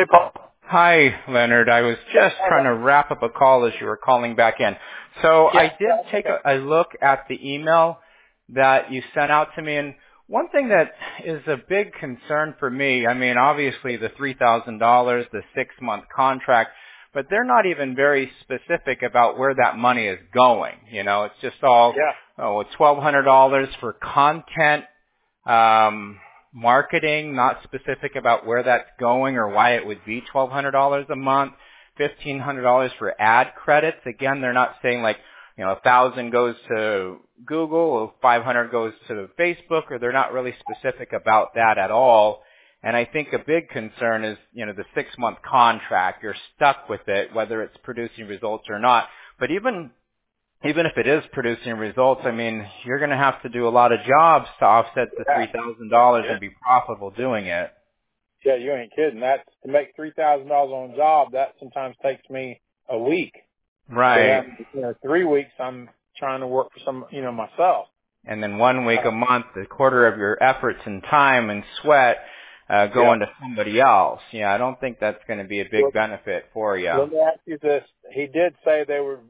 Hey, Paul. Hi, Leonard. I was just trying to wrap up a call as you were calling back in. So I did take a look at the email that you sent out to me, and one thing that is a big concern for me, I mean, obviously the $3,000, the 6-month contract, but they're not even very specific about where that money is going. You know, it's just all, it's $1,200 for content, marketing, not specific about where that's going or why it would be $1,200 a month, $1,500 for ad credits. Again, they're not saying like, 1,000 goes to Google or 500 goes to Facebook, or they're not really specific about that at all. And I think a big concern is, the 6-month contract. You're stuck with it, whether it's producing results or not. But even if it is producing results, I mean, you're going to have to do a lot of jobs to offset the $3,000 and be profitable doing it. Yeah, you ain't kidding. That's to make $3,000 on a job. That sometimes takes me a week. Right. So then, 3 weeks I'm trying to work for some, myself. And then 1 week a month, a quarter of your efforts and time and sweat going to somebody else. Yeah, I don't think that's going to be a big benefit for you. Let me ask you this. He did say they would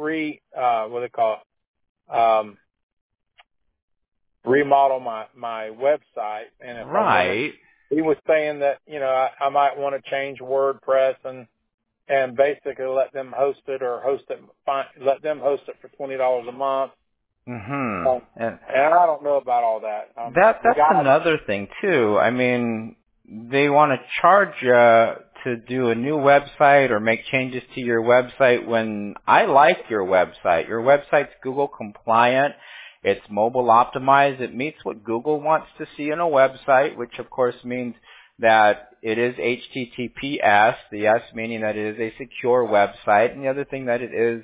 remodel my website. And if he was saying that, I might want to change WordPress and basically let them host it let them host it for $20 a month. Mm-hmm. And I don't know about all that. That's another thing too. I mean, they want to charge you to do a new website or make changes to your website when I like your website. Your website's Google compliant. It's mobile optimized. It meets what Google wants to see in a website, which of course means that it is HTTPS, the S meaning that it is a secure website, and the other thing that it is,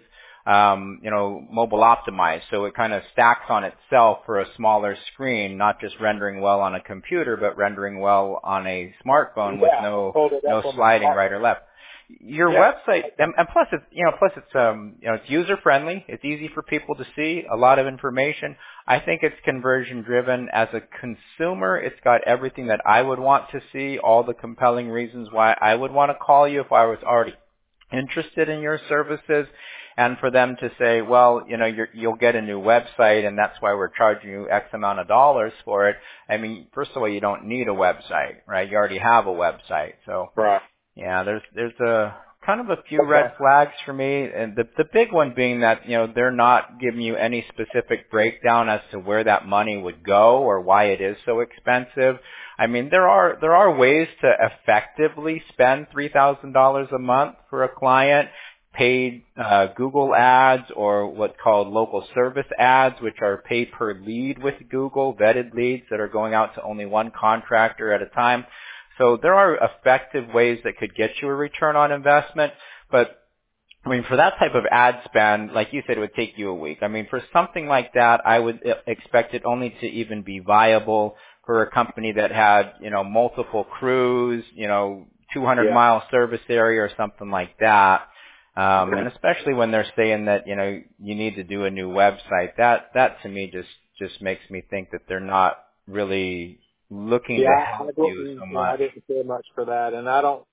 mobile optimized. So it kind of stacks on itself for a smaller screen, not just rendering well on a computer, but rendering well on a smartphone with no sliding right or left. Your website, and plus it's user friendly. It's easy for people to see. A lot of information. I think it's conversion driven. As a consumer, it's got everything that I would want to see. All the compelling reasons why I would want to call you if I was already interested in your services. And for them to say, well, you'll get a new website, and that's why we're charging you X amount of dollars for it. I mean, first of all, you don't need a website, right? You already have a website, so. Right. Yeah, there's a kind of a few red flags for me, and the big one being that they're not giving you any specific breakdown as to where that money would go or why it is so expensive. I mean, there are ways to effectively spend $3,000 a month for a client. Paid Google ads or what's called local service ads, which are paid per lead with Google, vetted leads that are going out to only one contractor at a time. So there are effective ways that could get you a return on investment, but I mean, for that type of ad spend, like you said, it would take you a week. I mean, for something like that, I would expect it only to even be viable for a company that had, multiple crews, 200-mile service area or something like that. And especially when they're saying that, you need to do a new website, that to me just makes me think that they're not really looking to help you so much. I didn't care much for that, and I don't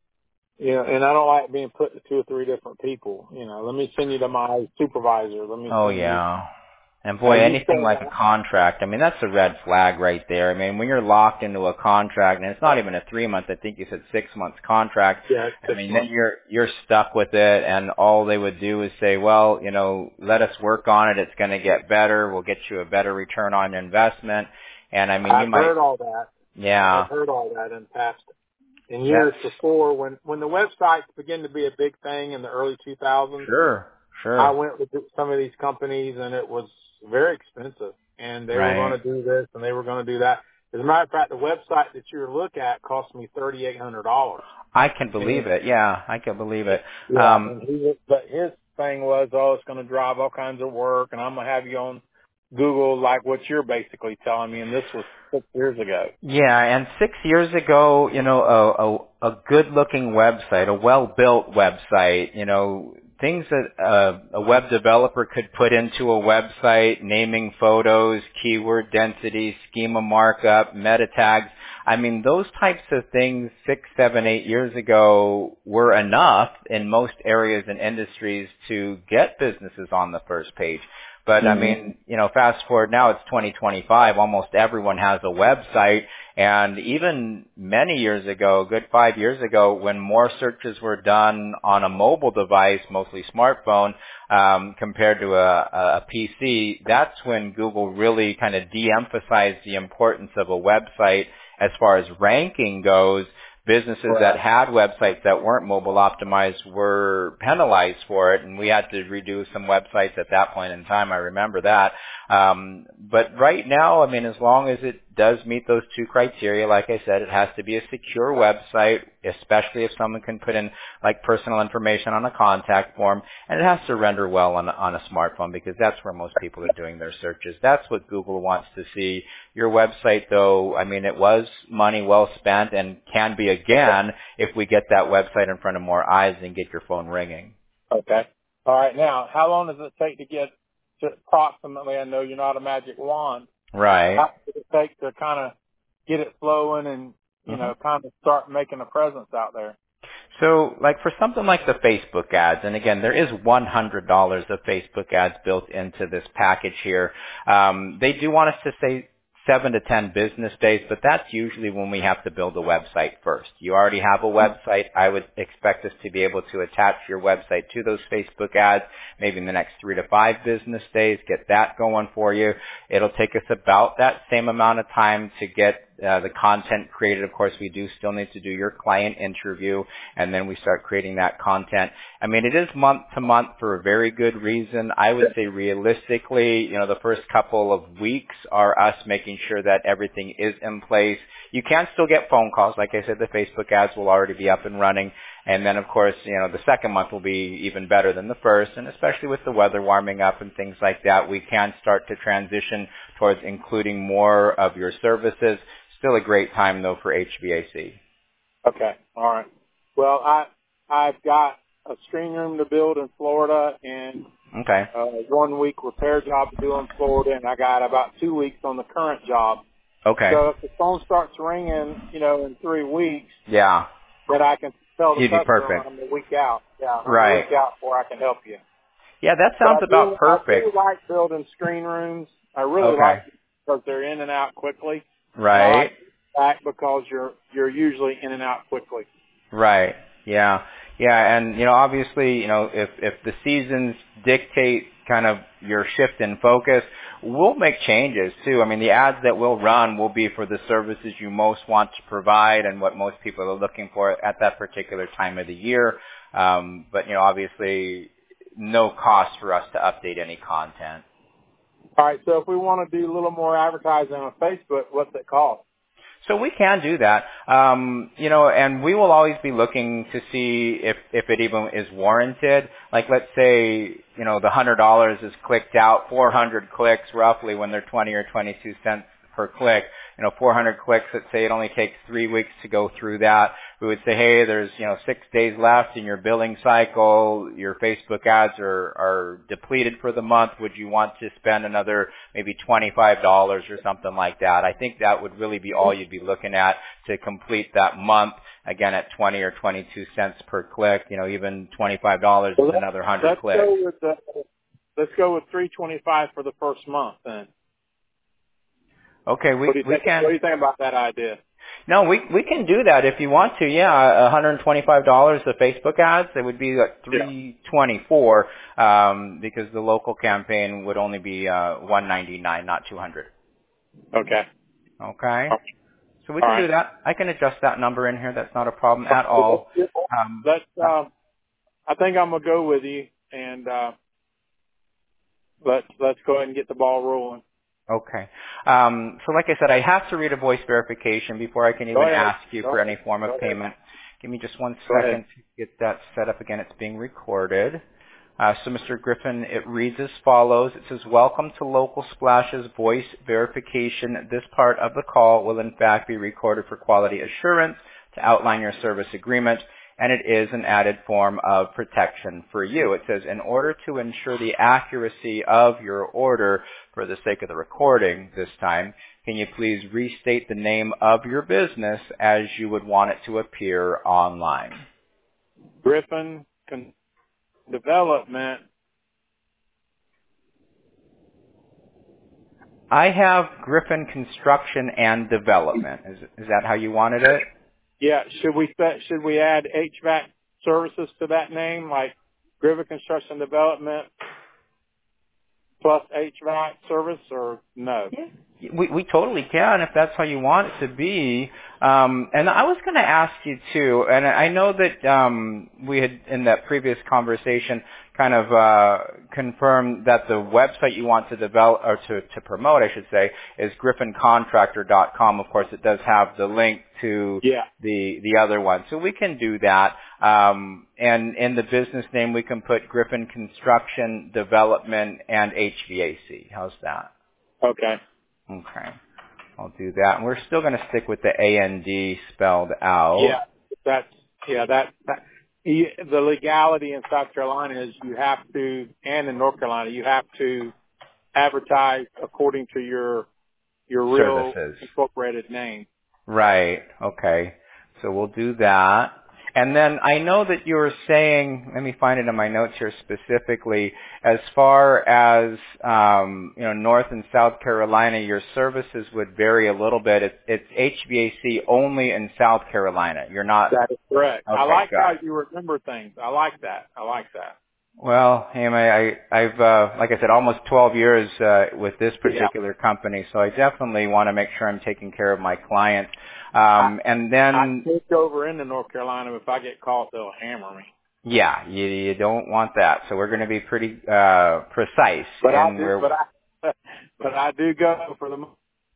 like being put to 2 or 3 different people. Let me send you to my supervisor. And boy, anything like a contract, I mean, that's a red flag right there. I mean, when you're locked into a contract, and it's not even a 3-month, I think you said 6 months contract. Yeah, I mean, then you're stuck with it, and all they would do is say, well, let us work on it. It's going to get better. We'll get you a better return on investment. And I mean, I've heard all that. Yeah. I've heard all that in years before when the websites began to be a big thing in the early 2000s. Sure. I went with some of these companies, and it was very expensive, and they were going to do this and they were going to do that. As a matter of fact, the website that you look at cost me $3,800. I can believe it. Yeah, I can believe it. Yeah, but his thing was, it's going to drive all kinds of work, and I'm going to have you on Google like what you're basically telling me, and this was 6 years ago. Yeah, and 6 years ago, a good-looking website, a well-built website, things that a web developer could put into a website, naming photos, keyword density, schema markup, meta tags, I mean, those types of things 6, 7, 8 years ago were enough in most areas and industries to get businesses on the first page. But I mean, fast forward now, it's 2025. Almost everyone has a website. And even many years ago, a good 5 years ago, when more searches were done on a mobile device, mostly smartphone, compared to a PC, that's when Google really kind of de-emphasized the importance of a website as far as ranking goes. Businesses that had websites that weren't mobile optimized were penalized for it, and we had to redo some websites at that point in time. I remember that. But right now, I mean, as long as it does meet those two criteria, like I said, it has to be a secure website, especially if someone can put in like personal information on a contact form, and it has to render well on a smartphone because that's where most people are doing their searches. That's what Google wants to see. Your website, though, I mean, it was money well spent and can be again if we get that website in front of more eyes and get your phone ringing. Okay. All right. Now, how long does it take to get to approximately, I know you're not a magic wand. Right. How does it take to kind of get it flowing and, you know, kind of start making a presence out there? So, like for something like the Facebook ads, and again, there is $100 of Facebook ads built into this package here. They do want us to say 7 to 10 business days, but that's usually when we have to build a website first. You already have a website. I would expect us to be able to attach your website to those Facebook ads maybe in the next 3 to 5 business days, get that going for you. It'll take us about that same amount of time to get the content created. Of course, we do still need to do your client interview, and then we start creating that content. I mean, it is month to month for a very good reason. I would say realistically, you know, the first couple of weeks are us making sure that everything is in place. You can still get phone calls. Like I said, the Facebook ads will already be up and running. And then, of course, you know, the second month will be even better than the first. And especially with the weather warming up and things like that, we can start to transition towards including more of your services. Still a great time, though, for HVAC. Okay. All right. Well, I've got a screen room to build in Florida and a 1 week repair job to do in Florida, and I got about 2 weeks on the current job. Okay. So if the phone starts ringing, you know, in 3 weeks, then I can tell the customer I'm a week out. Yeah, I'm a week out before I can help you. Yeah, that sounds about perfect. I really like building screen rooms. I really like it because they're in and out quickly. Right. I like back because you're usually in and out quickly. Right. Yeah. Yeah, and you know, obviously, you know, if the seasons dictate kind of your shift in focus, we'll make changes too. I mean, the ads that we'll run will be for the services you most want to provide and what most people are looking for at that particular time of the year. But you know, obviously, no cost for us to update any content. All right. So if we want to do a little more advertising on Facebook, what's it cost? So we can do that, you know, and we will always be looking to see if it even is warranted. Like, let's say, you know, the $100 is clicked out, 400 clicks roughly when they're 20 or 22 cents per click. You know, 400 clicks, let's say it only takes 3 weeks to go through that. We would say, hey, there's, you know, 6 days left in your billing cycle. Your Facebook ads are depleted for the month. Would you want to spend another maybe $25 or something like that? I think that would really be all you'd be looking at to complete that month, again, at 20 or 22 cents per click. You know, even $25 is another 100 clicks. Let's go with $3.25 for the first month then. Okay, we can. What do you think about that idea? No, we can do that if you want to. Yeah, $125 the Facebook ads. It would be like $324 because the local campaign would only be $199, not $200. Okay. Okay. So we can do that. I can adjust that number in here. That's not a problem at all. I think I'm gonna go with you, and let's go ahead and get the ball rolling. Okay. So like I said, I have to read a voice verification before I can even ask you for any form of payment. Give me just 1 second to get that set up again. It's being recorded. So Mr. Griffin, it reads as follows. It says, welcome to Local Splash's voice verification. This part of the call will in fact be recorded for quality assurance to outline your service agreement. and it is an added form of protection for you. It says, in order to ensure the accuracy of your order, for the sake of the recording this time, can you please restate the name of your business as you would want it to appear online? Griffin Development. I have Griffin Construction and Development. Is that how you wanted it? Yeah. Should we add HVAC services to that name, like Griffin Construction Development plus HVAC service, or no? Yeah. We totally can if that's how you want it to be. And I was going to ask you too, and I know that we had in that previous conversation kind of confirmed that the website you want to develop or to promote, I should say, is griffincontractor.com. Of course, it does have the link to the other one, so we can do that. And in the business name, we can put Griffin Construction Development and HVAC. How's that? Okay. Okay. I'll do that. And we're still going to stick with the A-N-D spelled out. The legality in South Carolina is you have to, and in North Carolina, you have to advertise according to your real incorporated name. Right. Okay. So we'll do that. And then I know that you were saying, let me find it in my notes here specifically, as far as, North and South Carolina, your services would vary a little bit. It's HVAC only in South Carolina. You're not. That is correct. Okay, I like how you remember things. I like that. Well, I've like I said, almost 12 years with this particular company, so I definitely want to make sure I'm taking care of my clients. And then I take over into North Carolina. If I get caught, they'll hammer me. Yeah, you don't want that. So we're going to be pretty precise. But I do go for the.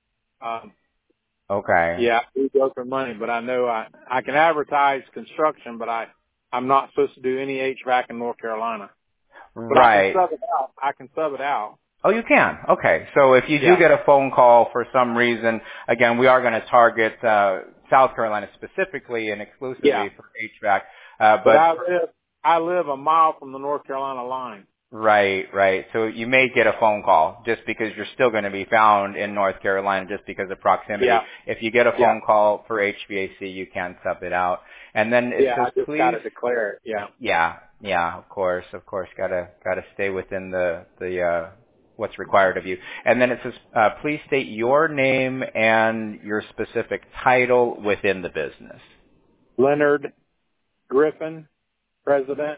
Okay. Yeah, I do go for money, but I know I can advertise construction, but I'm not supposed to do any HVAC in North Carolina. But right. I can sub it out. Oh, you can? Okay. So if you do get a phone call for some reason, again, we are going to target South Carolina specifically and exclusively for HVAC. But I live a mile from the North Carolina line. Right. So you may get a phone call just because you're still going to be found in North Carolina just because of proximity. Yeah. If you get a phone call for HVAC, you can sub it out. And then it says, I just please. Got to declare it. Yeah. Of course. Gotta stay within the what's required of you. And then it says, please state your name and your specific title within the business. Leonard Griffin, President.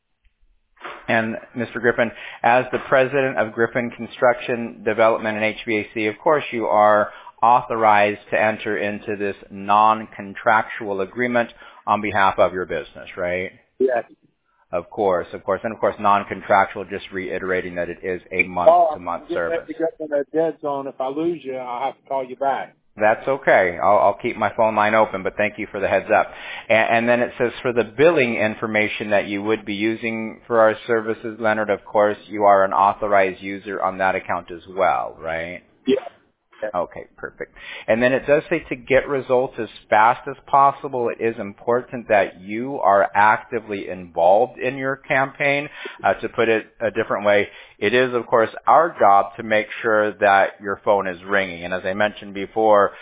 And Mr. Griffin, as the president of Griffin Construction Development and HVAC, of course you are authorized to enter into this non-contractual agreement on behalf of your business, right? Yes. Of course. And of course, non-contractual, just reiterating that it is a month-to-month service. If you get in a dead zone, if I lose you, I'll have to call you back. That's okay. I'll keep my phone line open, but thank you for the heads up. And then it says for the billing information that you would be using for our services, Leonard, of course, you are an authorized user on that account as well, right? Yeah. Okay, perfect. And then it does say to get results as fast as possible, it is important that you are actively involved in your campaign. To put it a different way, it is, of course, our job to make sure that your phone is ringing. And as I mentioned before,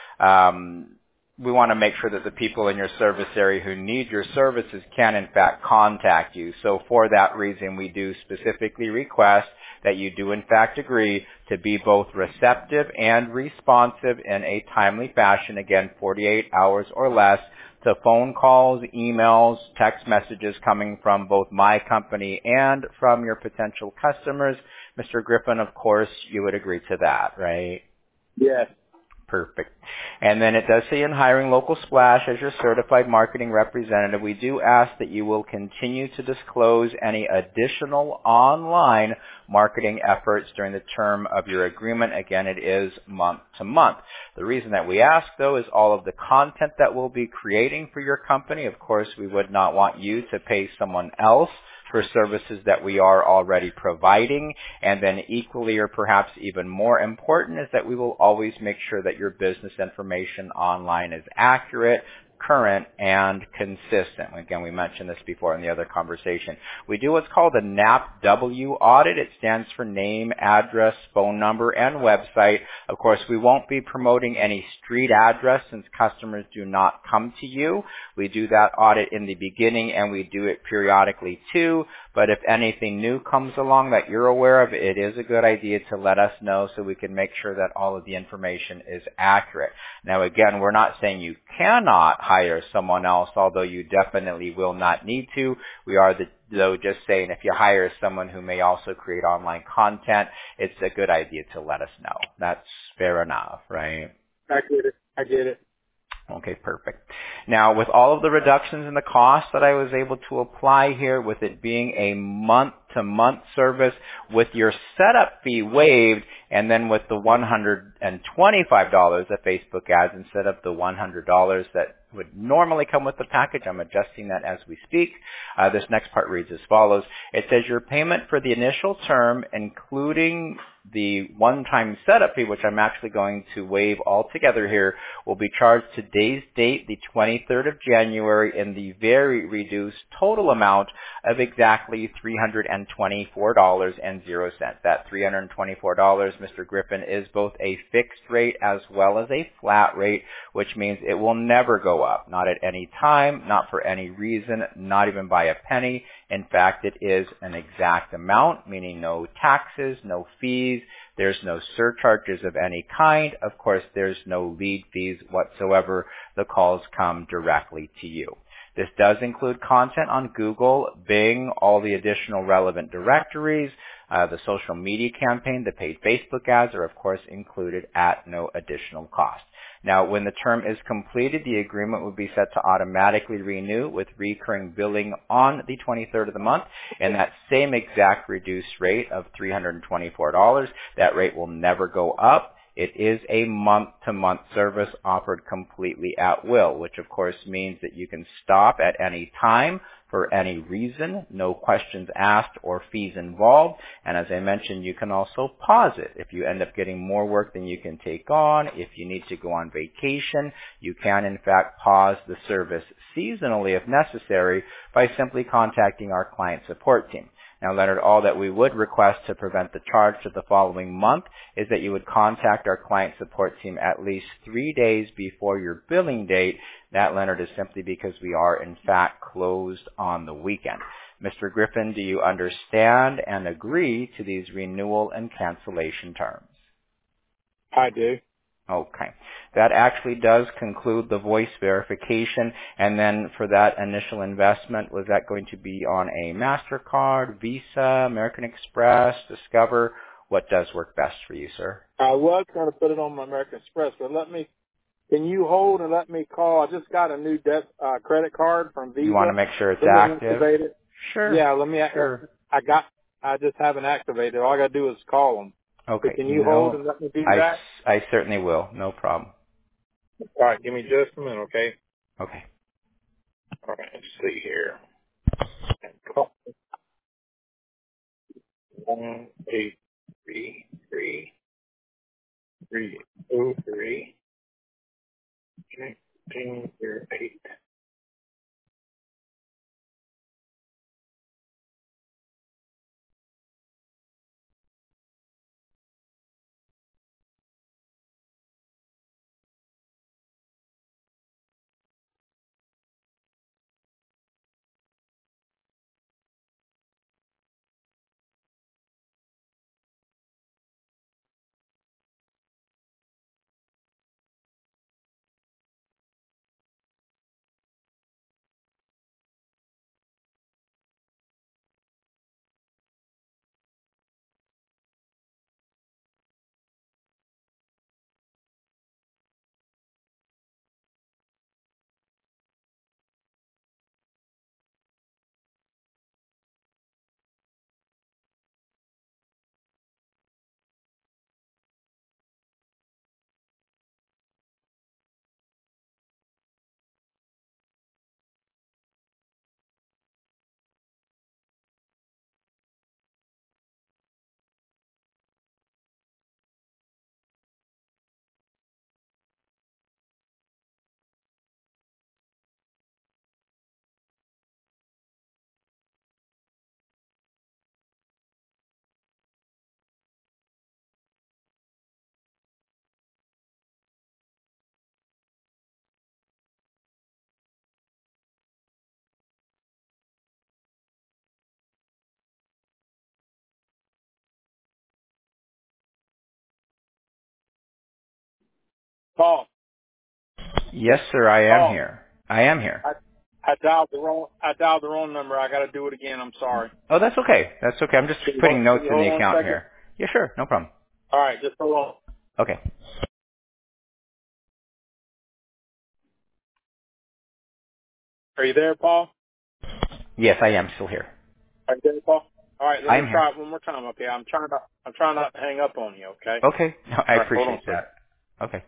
we want to make sure that the people in your service area who need your services can, in fact, contact you. So for that reason, we do specifically request that you do, in fact, agree to be both receptive and responsive in a timely fashion, again, 48 hours or less, to phone calls, emails, text messages coming from both my company and from your potential customers. Mr. Griffin, of course, you would agree to that, right? Yes. Perfect. And then it does say in hiring Local Splash as your certified marketing representative, we do ask that you will continue to disclose any additional online marketing efforts during the term of your agreement. Again, it is month to month. The reason that we ask, though, is all of the content that we'll be creating for your company. Of course, we would not want you to pay someone else for services that we are already providing. And then equally or perhaps even more important is that we will always make sure that your business information online is accurate, current, and consistent. Again, we mentioned this before in the other conversation. We do what's called a NAPW audit. It stands for name, address, phone number, and website. Of course, we won't be promoting any street address since customers do not come to you. We do that audit in the beginning, and we do it periodically too. But if anything new comes along that you're aware of, it is a good idea to let us know so we can make sure that all of the information is accurate. Now, again, we're not saying you cannot hire someone else, although you definitely will not need to. We are, though, just saying if you hire someone who may also create online content, it's a good idea to let us know. That's fair enough, right? I get it. Okay, perfect. Now, with all of the reductions in the cost that I was able to apply here, with it being a month-to-month service, with your setup fee waived, and then with the $125 of Facebook ads instead of the $100 that would normally come with the package, I'm adjusting that as we speak. This next part reads as follows. It says your payment for the initial term, including the one-time setup fee, which I'm actually going to waive altogether here, will be charged today's date, the 23rd of January, in the very reduced total amount of exactly $324.00. That $324, Mr. Griffin, is both a fixed rate as well as a flat rate, which means it will never go up, not at any time, not for any reason, not even by a penny. In fact, it is an exact amount, meaning no taxes, no fees, there's no surcharges of any kind. Of course, there's no lead fees whatsoever. The calls come directly to you. This does include content on Google, Bing, all the additional relevant directories, the social media campaign, the paid Facebook ads are of course included at no additional cost. Now, when the term is completed, the agreement will be set to automatically renew with recurring billing on the 23rd of the month, and that same exact reduced rate of $324. That rate will never go up. It is a month-to-month service offered completely at will, which of course means that you can stop at any time for any reason, no questions asked or fees involved. And as I mentioned, you can also pause it. If you end up getting more work than you can take on, if you need to go on vacation, you can in fact pause the service seasonally if necessary by simply contacting our client support team. Now, Leonard, all that we would request to prevent the charge to the following month is that you would contact our client support team at least 3 days before your billing date. That, Leonard, is simply because we are, in fact, closed on the weekend. Mr. Griffin, do you understand and agree to these renewal and cancellation terms? I do. Okay. That actually does conclude the voice verification. And then for that initial investment, was that going to be on a MasterCard, Visa, American Express, Discover? What does work best for you, sir? I was going to put it on my American Express, but can you hold and let me call? I just got a new credit card from Visa. You want to make sure it's active? Sure. Yeah, Sure. I just haven't activated. All I got to do is call them. Okay. So can you hold and let me do that? I certainly will. No problem. All right. Give me just a minute, okay? Okay. All right. Let's see here. 1-833-303-1508. Paul. Yes, sir. I am here. I am here. I dialed the wrong number. I got to do it again. I'm sorry. Oh, that's okay. That's okay. I'm just putting notes in the account here. Yeah, sure. No problem. All right. Just hold on. Okay. Are you there, Paul? Yes, I am still here. Are you there, Paul? All right. Let me try here. it one more time. Okay. I'm trying not to hang up on you. Okay. Okay. No, I All right, appreciate that. Okay.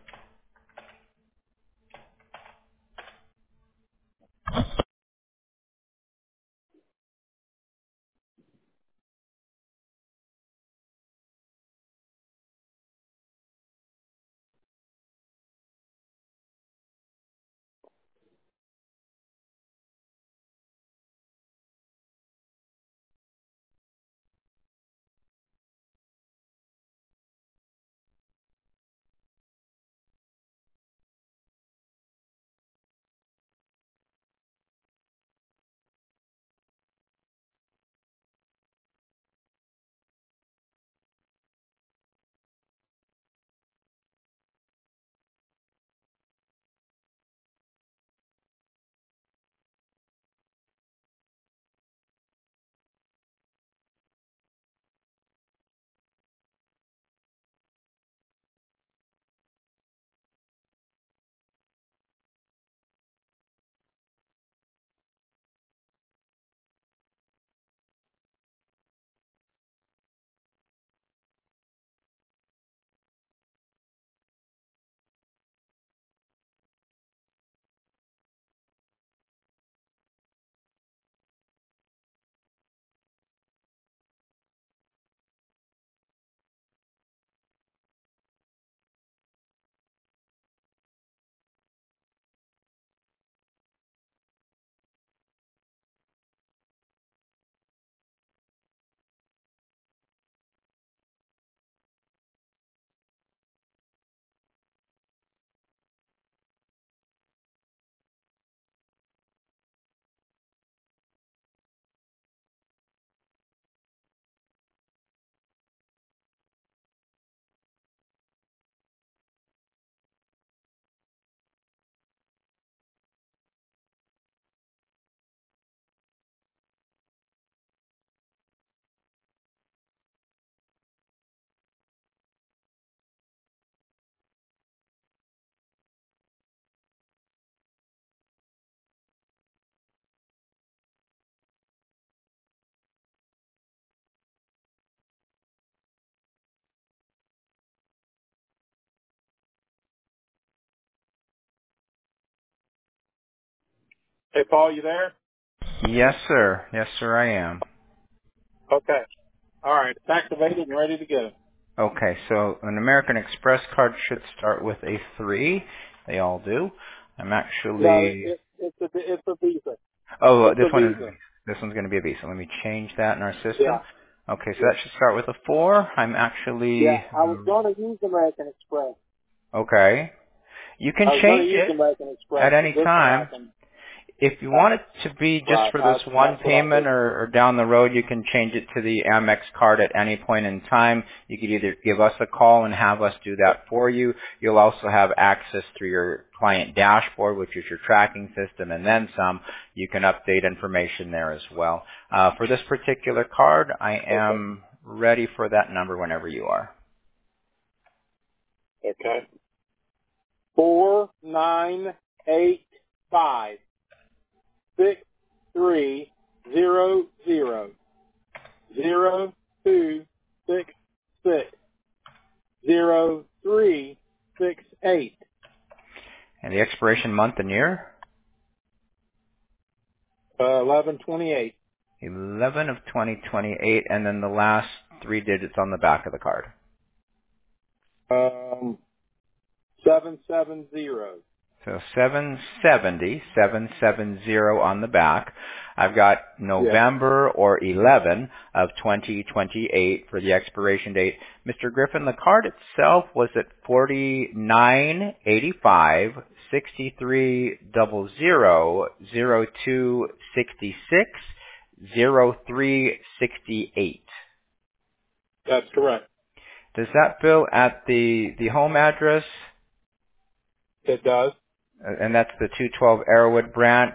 Hey, Paul, you there? Yes, sir. Yes, sir, I am. Okay. All right. It's activated and ready to go. Okay, so an American Express card should start with a 3. They all do. I'm No, actually... it's a Visa. Oh, It's a Visa. this one's going to be a Visa. Let me change that in our system. Yeah. Okay, so Yeah. that should start with a 4. I'm Yeah. actually... I was going to use American Express. Okay. You can I was going change to use it American at Express, but any this one I time. can. If you want it to be just Right. for this one That's what I payment did. or down the road, you can change it to the Amex card at any point in time. You could either give us a call and have us do that for you. You'll also have access through your client dashboard, which is your tracking system, and then some. You can update information there as well. For this particular card, I Okay. am ready for that number whenever you are. Okay. 4985630002660368. And the expiration month and year? 1128. 11 of 2028, and then the last 3 digits on the back of the card. 770. So 770 on the back. I've got Yeah. November or 11 of 2028 for the expiration date. Mr. Griffin, the card itself was at 4985 63000266 0368. That's correct. Does that bill at the home address? It does. And that's the 212 Arrowwood branch,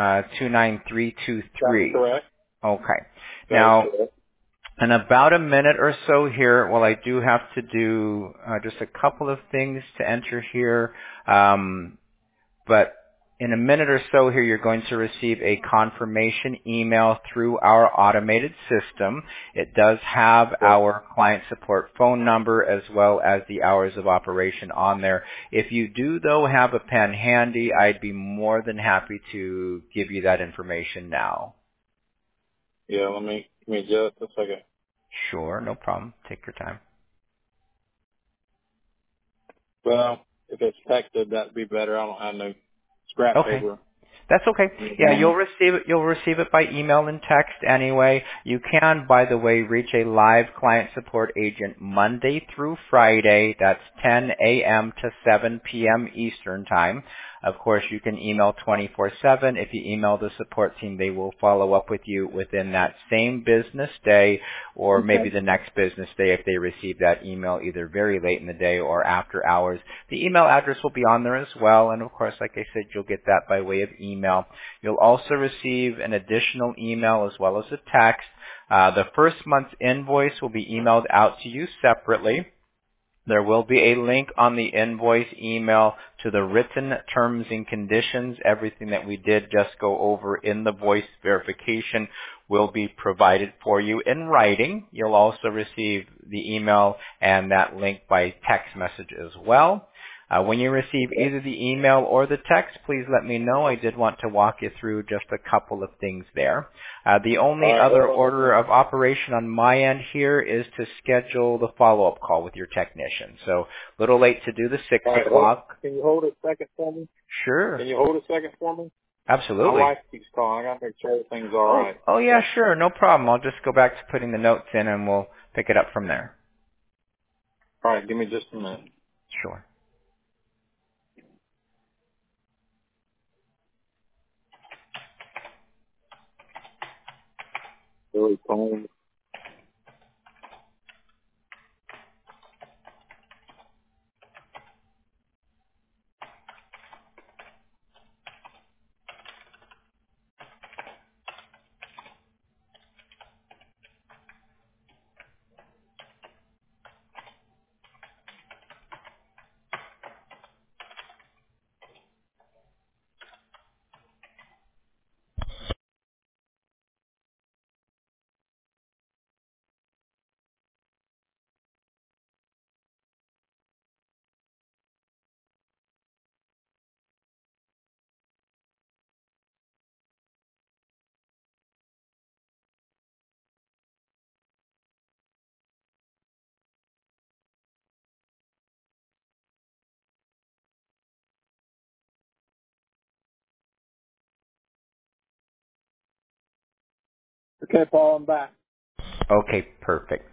29323. That's correct. Okay. That Now, is correct. in about a minute or so here, well, I do have to do just a couple of things to enter here. But in a minute or so here, you're going to receive a confirmation email through our automated system. It does have our client support phone number as well as the hours of operation on there. If you do, though, have a pen handy, I'd be more than happy to give you that information now. Yeah, give me just a second. Sure, no problem. Take your time. Well, if it's texted, that'd be better. I don't have no scrap paper. That's okay. Yeah, you'll receive it by email and text anyway. You can, by the way, reach a live client support agent Monday through Friday. That's 10 a.m. to 7 p.m. Eastern time. Of course, you can email 24/7. If you email the support team, they will follow up with you within that same business day or maybe the next business day if they receive that email either very late in the day or after hours. The email address will be on there as well, and of course, like I said, you'll get that by way of email. You'll also receive an additional email as well as a text. The first month's invoice will be emailed out to you separately. There will be a link on the invoice email to the written terms and conditions. Everything that we did just go over in the voice verification will be provided for you in writing. You'll also receive the email and that link by text message as well. When you receive either the email or the text, please let me know. I did want to walk you through just a couple of things there. The only other order of operation on my end here is to schedule the follow-up call with your technician. So a little late to do the 6 o'clock. Can you hold a second for me? Sure. Can you hold a second for me? Absolutely. My wife keeps calling. I got to make sure everything's all right. Oh, yeah, sure. No problem. I'll just go back to putting the notes in and we'll pick it up from there. All right. Give me just a minute. Sure. Really calling. Okay, Paul, I'm back. Okay, perfect.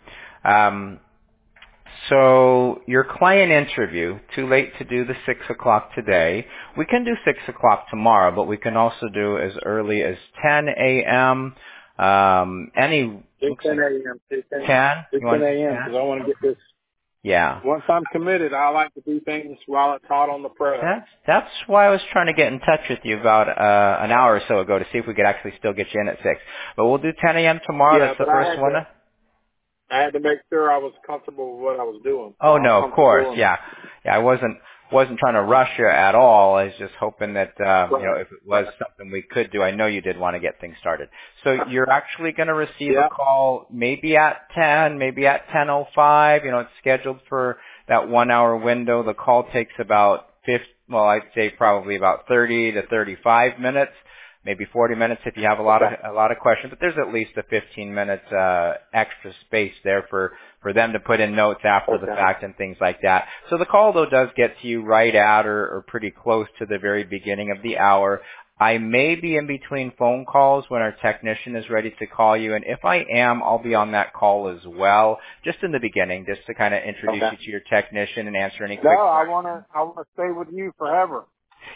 So your client interview, too late to do the 6 o'clock today. We can do 6 o'clock tomorrow, but we can also do as early as 10 a.m. Do 10 a.m. 10 a.m. Do 10 a.m. because I want to get this. Yeah. Once I'm committed, I like to do things while it's hot on the press. That's why I was trying to get in touch with you about an hour or so ago to see if we could actually still get you in at 6. But we'll do 10 a.m. tomorrow. Yeah, that's the first one. I had to make sure I was comfortable with what I was doing. Oh, no, of course. Yeah. I wasn't trying to rush you at all. I was just hoping that, if it was something we could do, I know you did want to get things started. So you're actually going to receive a call maybe at 10, maybe at 10:05. It's scheduled for that 1 hour window. The call takes about I'd say probably about 30 to 35 minutes. Maybe 40 minutes if you have a lot of questions, but there's at least a 15 minutes extra space there for them to put in notes after the fact and things like that. So the call though does get to you right at or pretty close to the very beginning of the hour. I may be in between phone calls when our technician is ready to call you, and if I am, I'll be on that call as well, just in the beginning, just to kind of introduce you to your technician and answer any quick questions. I want to stay with you forever.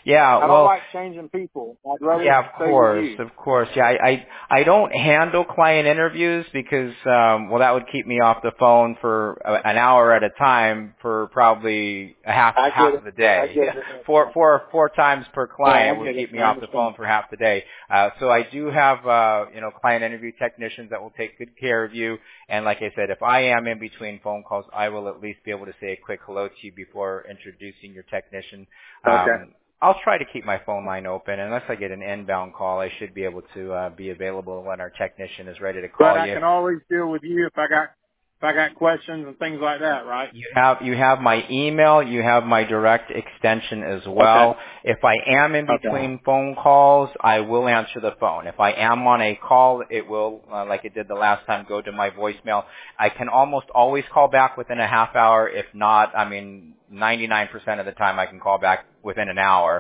Yeah, I don't like changing people. I'd rather stay with you. Of course. Yeah, I don't handle client interviews because, well, that would keep me off the phone for an hour at a time for probably half of the day. Four times per client would keep me off the phone for half the day. So I do have, client interview technicians that will take good care of you. And like I said, if I am in between phone calls, I will at least be able to say a quick hello to you before introducing your technician. Okay. I'll try to keep my phone line open. Unless I get an inbound call, I should be able to be available when our technician is ready to call you. But I can always deal with you if I got questions and things like that, right? You have my email. You have my direct extension as well. Okay. If I am in between phone calls, I will answer the phone. If I am on a call, it will, like it did the last time, go to my voicemail. I can almost always call back within a half hour. If not, 99% of the time I can call back within an hour.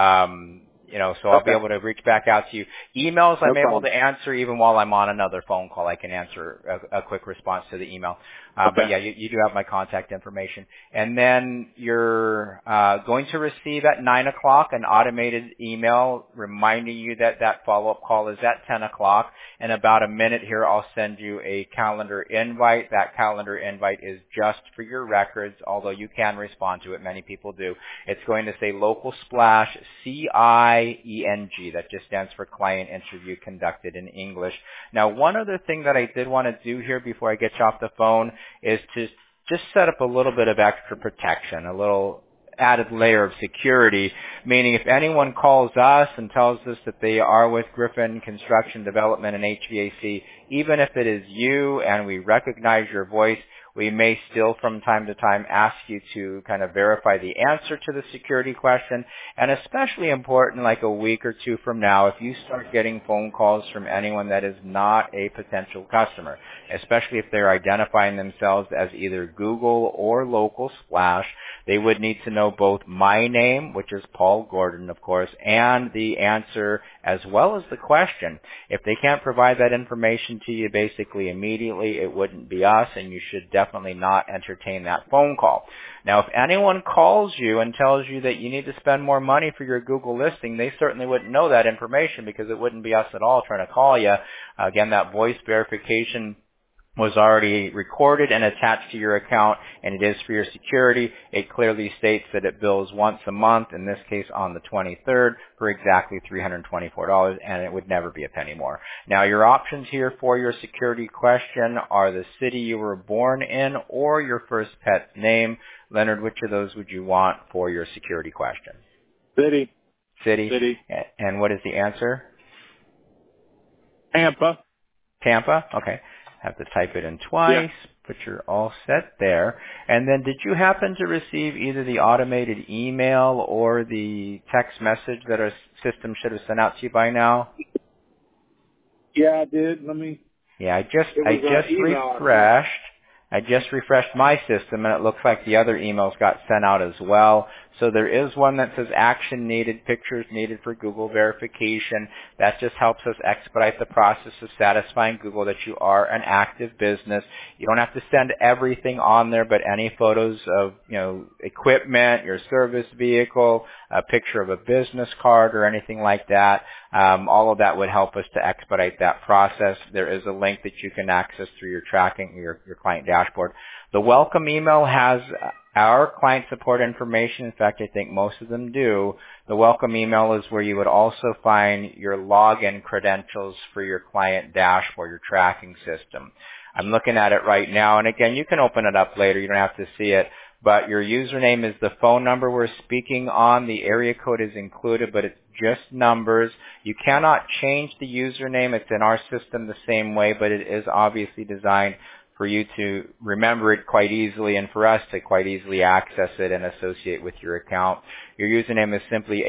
So I'll be able to reach back out to you. Emails I'm able to answer even while I'm on another phone call. I can answer a quick response to the email. But yeah, you do have my contact information. And then you're going to receive at 9 o'clock an automated email reminding you that follow-up call is at 10 o'clock. In about a minute here, I'll send you a calendar invite. That calendar invite is just for your records, although you can respond to it. Many people do. It's going to say Local Splash CIENG. That just stands for Client Interview Conducted in English. Now, one other thing that I did want to do here before I get you off the phone is to just set up a little bit of extra protection, a little added layer of security, meaning if anyone calls us and tells us that they are with Griffin Construction Development and HVAC, even if it is you and we recognize your voice, we may still from time to time ask you to kind of verify the answer to the security question. And especially important, like a week or two from now, if you start getting phone calls from anyone that is not a potential customer, especially if they're identifying themselves as either Google or Local Splash, they would need to know both my name, which is Paul Gordon, of course, and the answer as well as the question. If they can't provide that information to you basically immediately, it wouldn't be us, and you should definitely not entertain that phone call. Now, if anyone calls you and tells you that you need to spend more money for your Google listing, they certainly wouldn't know that information because it wouldn't be us at all trying to call you. Again, that voice verification was already recorded and attached to your account, and it is for your security. It clearly states that it bills once a month, in this case on the 23rd, for exactly $324, and it would never be a penny more. Now, your options here for your security question are the city you were born in or your first pet's name. Leonard, which of those would you want for your security question? City. City. And what is the answer? Tampa. Okay. Have to type it in twice, but you're all set there. And then did you happen to receive either the automated email or the text message that our system should have sent out to you by now? Yeah, I did. I just refreshed. I just refreshed my system, and it looks like the other emails got sent out as well. So there is one that says action needed, pictures needed for Google verification. That just helps us expedite the process of satisfying Google that you are an active business. You don't have to send everything on there, but any photos of, equipment, your service vehicle, a picture of a business card or anything like that, all of that would help us to expedite that process. There is a link that you can access through your tracking, your client dashboard. The welcome email has our client support information. In fact, I think most of them do. The welcome email is where you would also find your login credentials for your client dashboard, your tracking system. I'm looking at it right now, and again, you can open it up later. You don't have to see it. But your username is the phone number we're speaking on. The area code is included, but it's just numbers. You cannot change the username. It's in our system the same way, but it is obviously designed for you to remember it quite easily and for us to quite easily access it and associate with your account. Your username is simply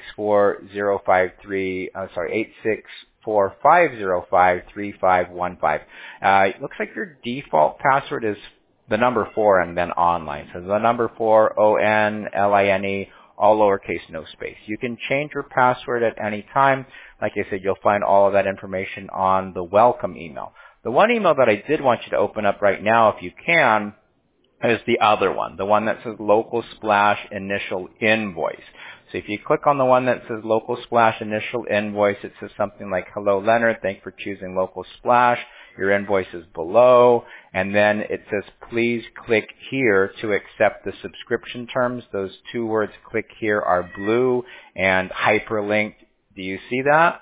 864-505-3515. It looks like your default password is the number 4 and then online. So the number 4, ONLINE, all lowercase, no space. You can change your password at any time. Like I said, you'll find all of that information on the welcome email. The one email that I did want you to open up right now, if you can, is the other one, the one that says Local Splash Initial Invoice. So if you click on the one that says Local Splash Initial Invoice, it says something like, "Hello, Leonard. Thanks for choosing Local Splash. Your invoice is below." And then it says, "Please click here to accept the subscription terms." Those two words, "click here," are blue and hyperlinked. Do you see that?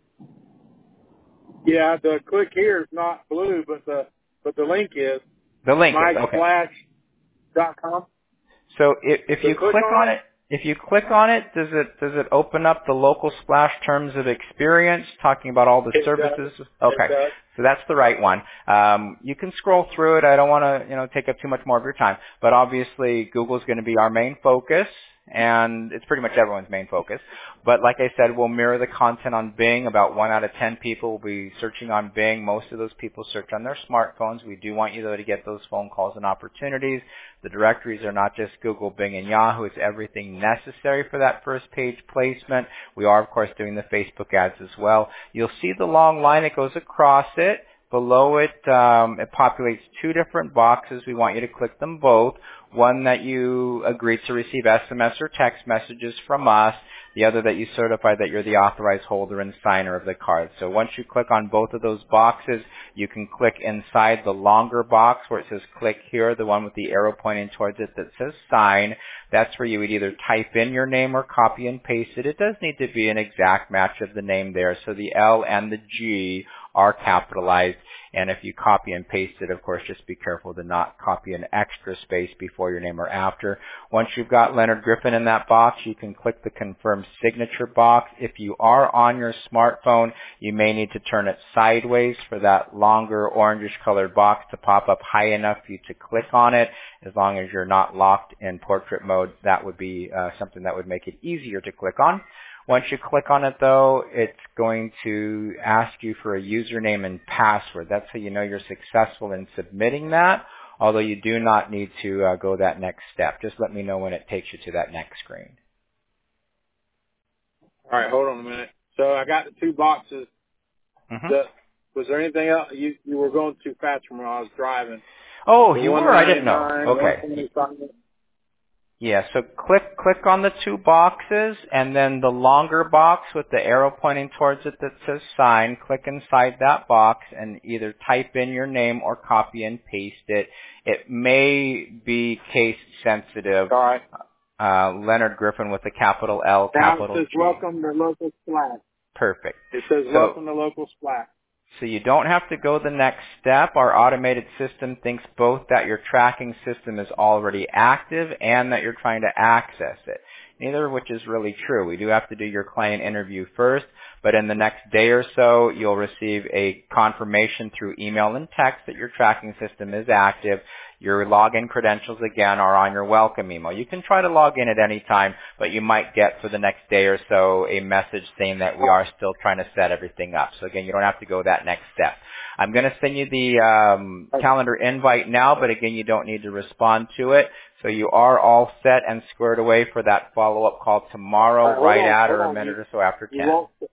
Yeah, the click here is not blue, but the link is. The link is, okay. MySplash.com. So if you click on it, does it open up the Local Splash Terms of Experience, talking about all the services? Okay, so that's the right one. You can scroll through it. I don't want to take up too much more of your time, but obviously Google is going to be our main focus, and it's pretty much everyone's main focus. But like I said, we'll mirror the content on Bing. About 1 out of 10 people will be searching on Bing. Most of those people search on their smartphones. We do want you, though, to get those phone calls and opportunities. The directories are not just Google, Bing, and Yahoo. It's everything necessary for that first page placement. We are, of course, doing the Facebook ads as well. You'll see the long line that goes across it. Below it, it populates two different boxes. We want you to click them both. One that you agree to receive SMS or text messages from us. The other that you certify that you're the authorized holder and signer of the card. So once you click on both of those boxes, you can click inside the longer box where it says click here, the one with the arrow pointing towards it that says sign. That's where you would either type in your name or copy and paste it. It does need to be an exact match of the name there. So the L and the G are capitalized. And if you copy and paste it, of course, just be careful to not copy an extra space before your name or after. Once you've got Leonard Griffin in that box, you can click the confirm signature box. If you are on your smartphone, you may need to turn it sideways for that longer orangish colored box to pop up high enough for you to click on it. As long as you're not locked in portrait mode, that would be something that would make it easier to click on. Once you click on it, though, it's going to ask you for a username and password. That's how you know you're successful in submitting that, although you do not need to go that next step. Just let me know when it takes you to that next screen. All right, hold on a minute. So I got the two boxes. Mm-hmm. Was there anything else? You were going too fast from when I was driving. Oh, you were? I didn't know. Okay. Yeah, so click on the two boxes, and then the longer box with the arrow pointing towards it that says sign, click inside that box and either type in your name or copy and paste it. It may be case sensitive. All right. Leonard Griffin with a capital L, capital G. Now it says welcome to Local Splash. Perfect. It says welcome to Local Splash. So you don't have to go the next step. Our automated system thinks both that your tracking system is already active and that you're trying to access it. Neither of which is really true. We do have to do your client interview first, but in the next day or so, you'll receive a confirmation through email and text that your tracking system is active. Your login credentials, again, are on your welcome email. You can try to log in at any time, but you might get for the next day or so a message saying that we are still trying to set everything up. So again, you don't have to go that next step. I'm going to send you the calendar invite now, but again, you don't need to respond to it. So you are all set and squared away for that follow-up call tomorrow, right at or a minute or so after 10.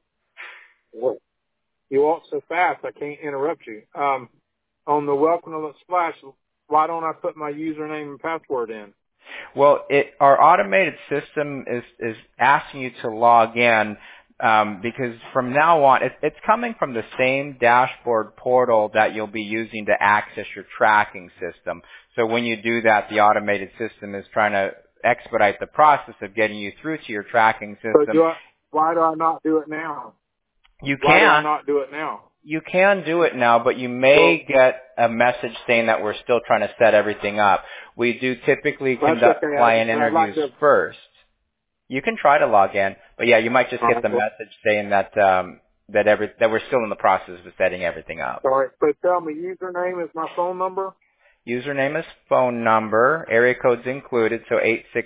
You walk so fast, I can't interrupt you. On the welcome to the splash, why don't I put my username and password in? Well, our automated system is asking you to log in because from now on, it's coming from the same dashboard portal that you'll be using to access your tracking system. So when you do that, the automated system is trying to expedite the process of getting you through to your tracking system. So why do I not do it now? You can. Why do I not do it now? You can do it now, but you may get a message saying that we're still trying to set everything up. We do typically conduct client interviews first. You can try to log in, but yeah, you might just get the message saying that that we're still in the process of setting everything up. All right, so tell me, username is my phone number? Username is phone number. Area code's included, so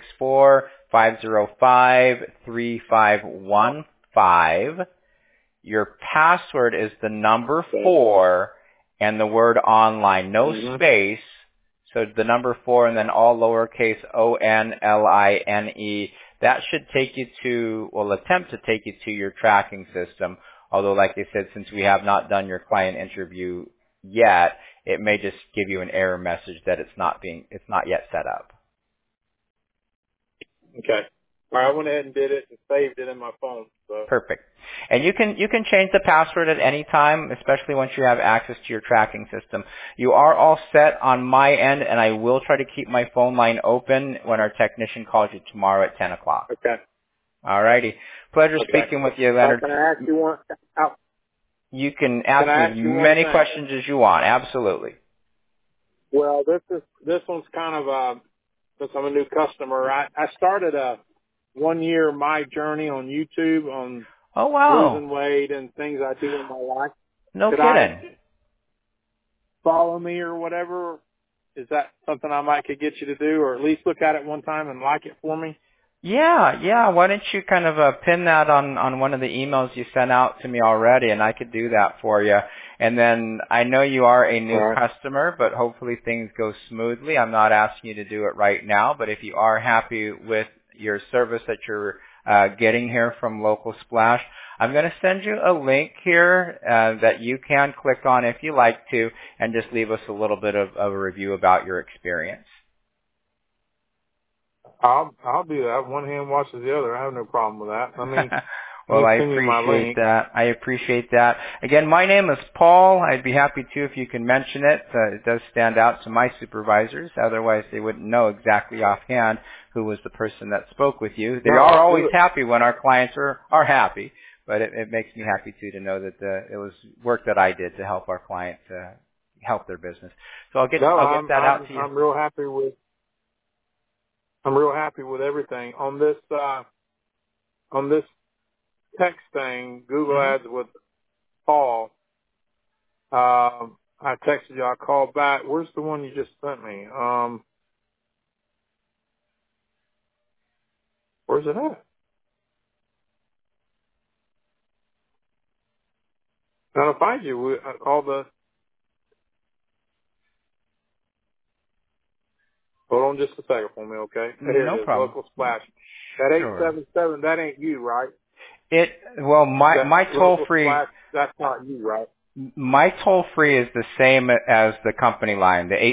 864-505-3515. Your password is the number 4 and the word online, no space. So the number 4 and then all lowercase ONLINE. That should take you to, well, attempt to take you to your tracking system. Although, like I said, since we have not done your client interview yet. It may just give you an error message that it's not yet set up. Okay. All right, I went ahead and did it and saved it in my phone. So. Perfect. And you can change the password at any time, especially once you have access to your tracking system. You are all set on my end, and I will try to keep my phone line open when our technician calls you tomorrow at 10 o'clock. Okay. All righty. Pleasure speaking with you, Leonard. Can I ask you one? You can ask me as many questions as you want. Absolutely. Well, this one's kind of since I'm a new customer, I started a 1 year my journey on YouTube on losing weight and things I do in my life. No kidding. Follow me or whatever? Is that something I could get you to do, or at least look at it one time and like it for me? Yeah. Why don't you kind of pin that on one of the emails you sent out to me already, and I could do that for you. And then I know you are a new customer, but hopefully things go smoothly. I'm not asking you to do it right now, but if you are happy with your service that you're getting here from Local Splash, I'm going to send you a link here that you can click on if you like to, and just leave us a little bit of a review about your experience. I'll do that. One hand washes the other. I have no problem with that. Well, I appreciate that. I appreciate that. Again, my name is Paul. I'd be happy to if you can mention it. It does stand out to my supervisors. Otherwise, they wouldn't know exactly offhand who was the person that spoke with you. They are always happy when our clients are happy, but it makes me happy too to know that it was work that I did to help our client help their business. So I'll get that out to you. I'm real happy with everything on this text thing, Google Ads with Paul. I texted you. I called back. Where's the one you just sent me? Where's it at? Now to find you, hold on just a second for me, okay? Here No it is, problem. Local Splash. That 877, that ain't you, right? My toll free. That's not you, right? My toll free is the same as the company line, the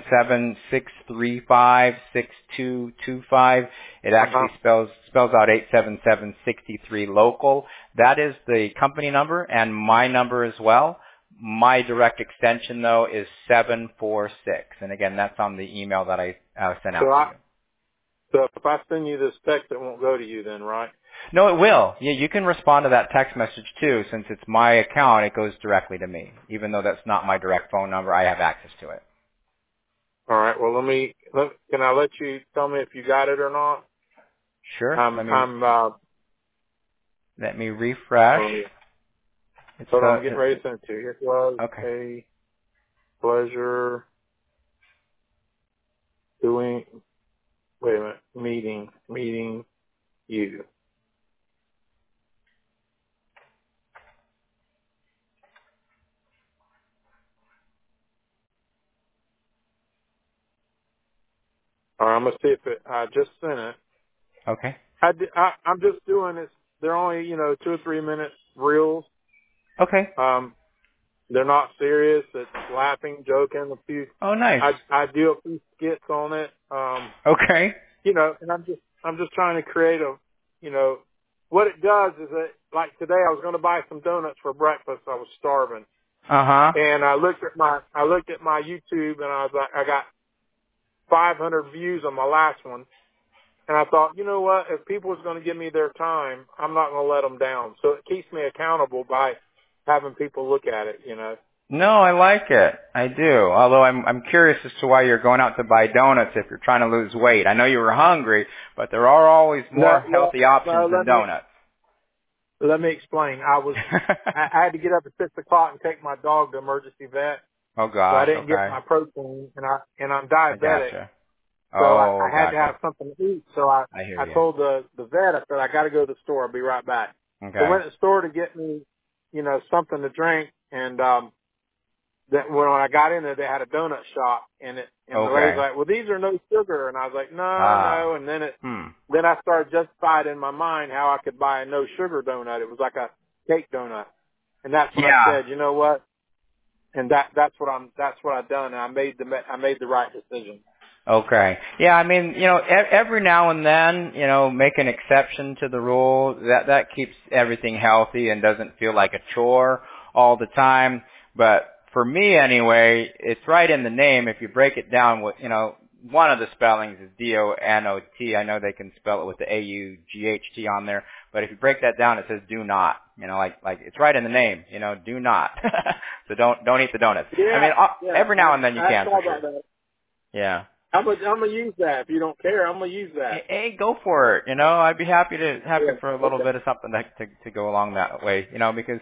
877-635-6225. It actually spells out 877-63 local. That is the company number and my number as well. My direct extension though is 746, and again that's on the email that I sent out to you. So if I send you this text, it won't go to you then, right? No, it will. Yeah, you can respond to that text message too. Since it's my account, it goes directly to me. Even though that's not my direct phone number, I have access to it. All right. Well, can I let you tell me if you got it or not? Sure. Let me refresh. Hold on, I'm getting ready to send it to you. It was a pleasure meeting you. All right, I'm going to see if I just sent it. Okay. I'm just doing this. They're only, 2 or 3 minute reels. Okay. They're not serious. It's laughing, joking, a few. Oh, nice. I do a few skits on it. Okay. And I'm just trying to create what it does is that, like today, I was going to buy some donuts for breakfast. I was starving. And I looked at my YouTube, and I was like, I got 500 views on my last one. And I thought, you know what? If people is going to give me their time, I'm not going to let them down. So it keeps me accountable by having people look at it, No, I like it. I do. Although I'm curious as to why you're going out to buy donuts if you're trying to lose weight. I know you were hungry, but there are always more healthy options than donuts. Let me explain. I had to get up at 6 o'clock and take my dog to emergency vet. Oh gosh. So I didn't get my protein, and I'm diabetic. Gotcha. So I had to have something to eat. So I told the vet, I said, I got to go to the store. I'll be right back. Okay. So I went to the store to get me, something to drink. And, that when I got in there, they had a donut shop, and the lady's like, well, these are no sugar. And I was like, no. And then then I started justifying in my mind how I could buy a no sugar donut. It was like a cake donut. And that's when I said, you know what? that's what I've done, and I made the right decision. Okay. Yeah, I mean, every now and then, make an exception to the rule. That keeps everything healthy and doesn't feel like a chore all the time. But for me anyway, it's right in the name. If you break it down, one of the spellings is D-O-N-O-T. I know they can spell it with the A-U-G-H-T on there, but if you break that down, it says do not. Like it's right in the name. Do not. So don't eat the donuts. Yeah, I mean, every now and then you can for sure. That. Yeah. I'm gonna use that. If you don't care, I'm gonna use that. Hey, go for it. I'd be happy for a little bit of something to go along that way. Because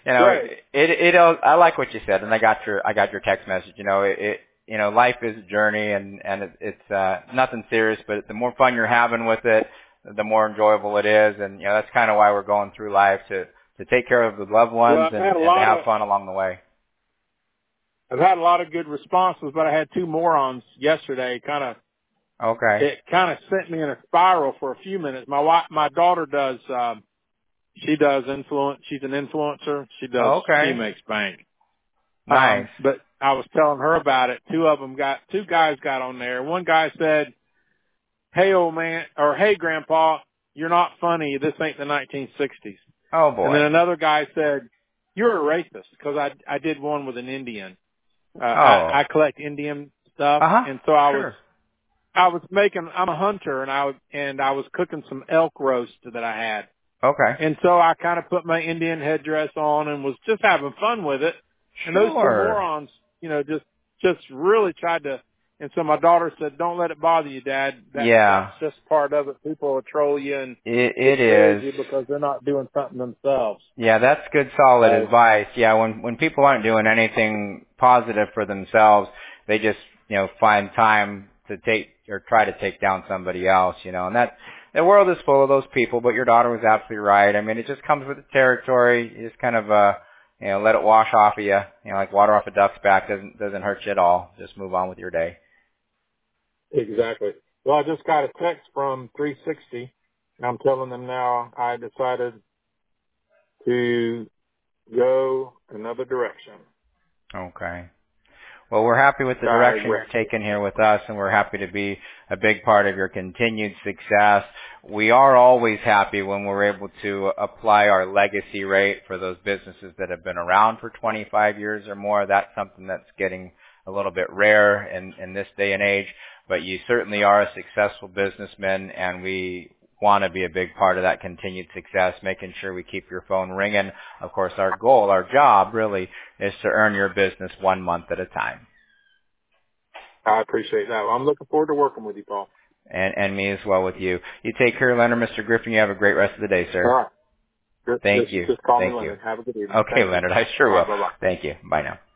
I like what you said, and I got your text message. Life is a journey, and it's nothing serious, but the more fun you're having with it, the more enjoyable it is, and that's kind of why we're going through life to take care of the loved ones and to have fun along the way. I've had a lot of good responses, but I had two morons yesterday. It kind of sent me in a spiral for a few minutes. My daughter does. She does influence. She's an influencer. She does. She makes bank. Nice. But I was telling her about it. Two guys got on there. One guy said, "Hey, old man," or "Hey, grandpa, you're not funny. This ain't the 1960s." Oh boy. And then another guy said, "You're a racist," because I did one with an Indian. I collect Indian stuff, and so I'm a hunter, and I was cooking some elk roast that I had. Okay. And so I kind of put my Indian headdress on and was just having fun with it. And those two morons, just really tried to. And so my daughter said, "Don't let it bother you, Dad. That's just part of it. People will troll you and it is you because they're not doing something themselves." Yeah, that's good, solid advice. Yeah, when people aren't doing anything positive for themselves, they just find time to try to take down somebody else. And the world is full of those people. But your daughter was absolutely right. I mean, it just comes with the territory. You just kind of let it wash off of you. Like water off a duck's back doesn't hurt you at all. Just move on with your day. Exactly. Well, I just got a text from 360. And I'm telling them now I decided to go another direction. Okay. Well, we're happy with the direction you're taking here with us, and we're happy to be a big part of your continued success. We are always happy when we're able to apply our legacy rate for those businesses that have been around for 25 years or more. That's something that's getting a little bit rare in this day and age, but you certainly are a successful businessman, and we want to be a big part of that continued success, making sure we keep your phone ringing. Of course, our goal, our job really is to earn your business 1 month at a time. I appreciate that. Well, I'm looking forward to working with you, Paul. And me as well with you. You take care, Leonard. Mr. Griffin, you have a great rest of the day, sir. All right. Thank you. Just call Thank me you. Leonard. Have a good evening. Okay, Leonard. I sure will. Bye-bye. Thank you. Bye now.